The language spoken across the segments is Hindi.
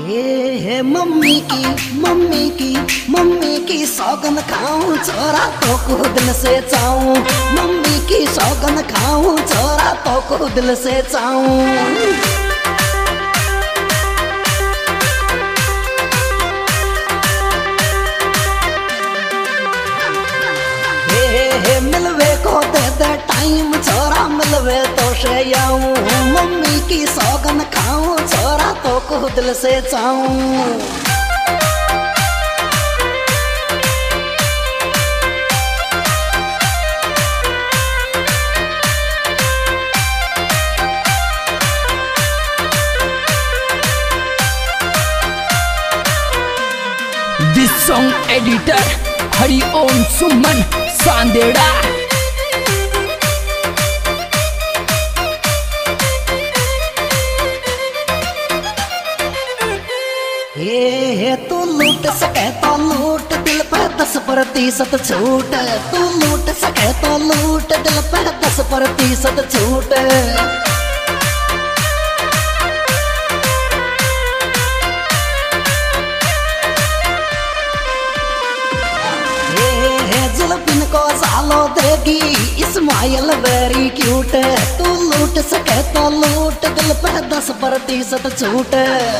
मम्मी की सौगन खाऊं छोरा तो को दिल से चाहूं। मम्मी की सौगन खाऊं छोरा तो को दिल से चाहूं। मिलवे को दे दे टाइम छोरा मिलवे तो से आऊं। मम्मी की सौगन खाऊं छोरा तो को दिल से चाहूं। This song editor Hari Om Suman Sandera। तू लूट सके तो लूट दिल पे 10% छूट। तू लूट सके तो लूट दिल पे 10% छूट। जुल्फिन को सालो देगी इस्माइल वेरी क्यूट। तू लूट सके तो लूट दिल पे 10% छूट।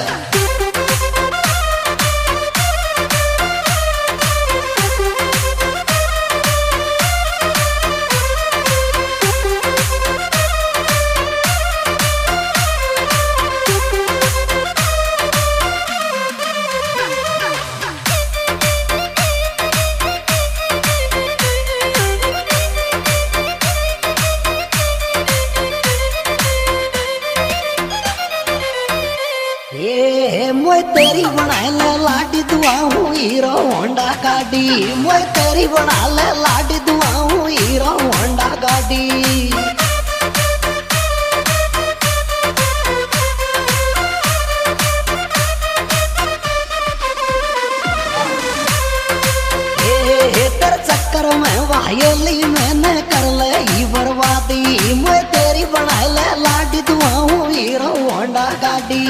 मोय तेरी बना ले लाडी दुआ हूँ हीरो होंडा गाड़ी। मोय तेरी बना ले लाडी दुआ हूँ हीरो होंडा गाड़ी। तेरे चक्कर में वायली मैंने कर ले ही बर्बादी। मोय तेरी बना ले लाडी दुआ हूँ हीरो होंडा गाड़ी।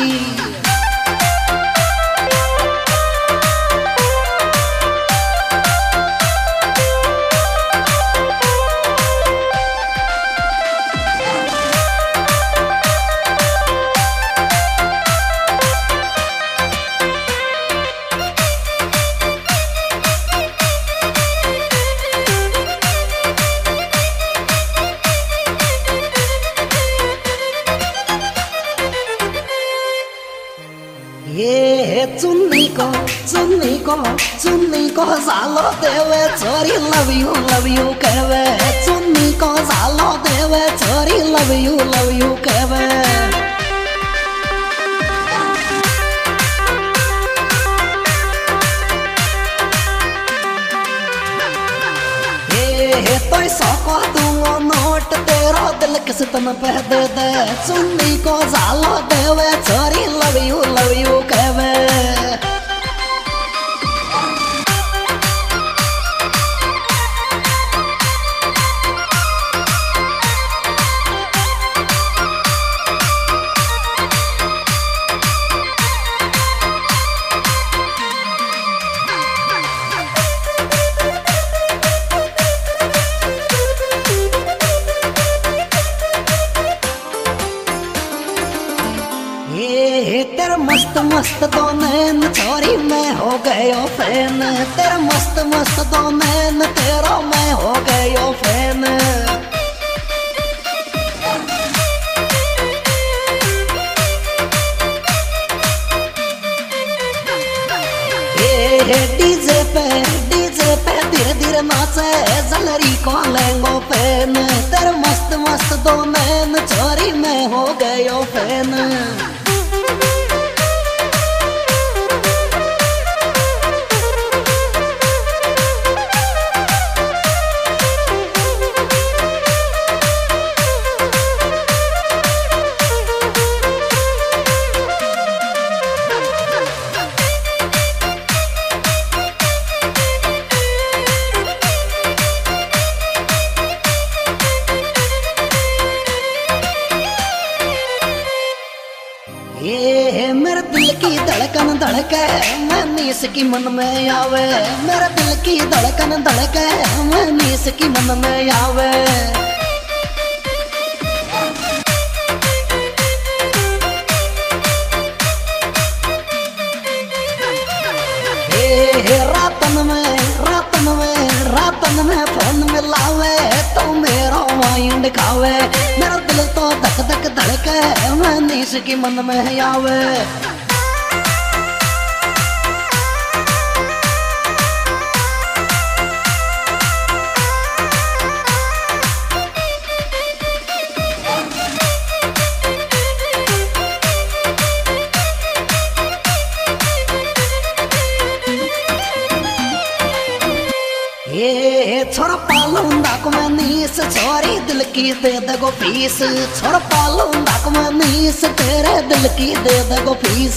चुन्नी को सालो देवे छोरी लव यू कहवे। चुन्नी को सालो देवे छोरी लव यू कहवे। तो सौको दूंगा नोट तेरा दिल किस तन पे दे दे। चुन्नी को सालो देवे छोरी लव यू कहवे। तेरा मस्त तो नैन छोरी मैं हो गयो फैन। तेरा मस्त तो नैन तेरा मैं हो गयो फैन। डीजे पे धीरे धीरे नाचे जलरी को लेंगो फैन। तेरा मस्त तो नैन छोरी मैं हो गयो फैन। धड़कन धड़के मनीष की मन में आवे, मेरे दिल की धड़कन धड़के मनीष की मन में आवे। रातन में फोन मिलावे तो मेरा माइंड खावे, मेरा दिल तो धक धक धड़के मनीष की मन में आवे। छोरा पालूंदा को मनीष छोरी दिल की दे दगो फीस, छोरा पालूंदा को मनीष तेरे दिल की दे दगो फीस।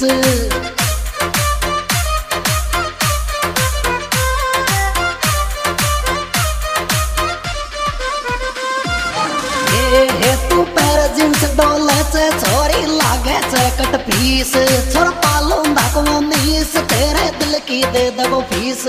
तू पैर जींस डोले से छोरी लागे से कट फीस, छोरा पालूंदा को मनीष तेरे दिल की दे दगो फीस।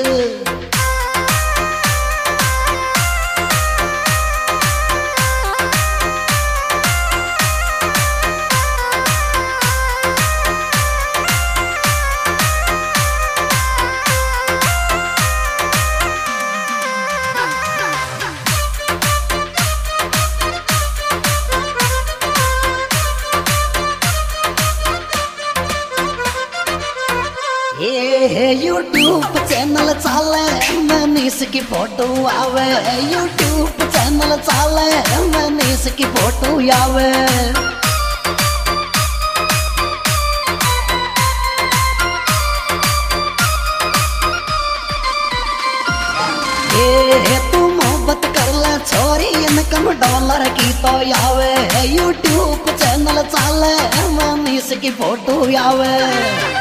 यूट्यूब चैनल चाले मनीष की फोटो आवे, यूट्यूब चैनल चाले मनीष की फोटो आवे। तू मोहब्बत कर ले छोरी इनकम डॉलर की तो आवे, यूट्यूब चैनल चाले मनीष की फोटो आवे।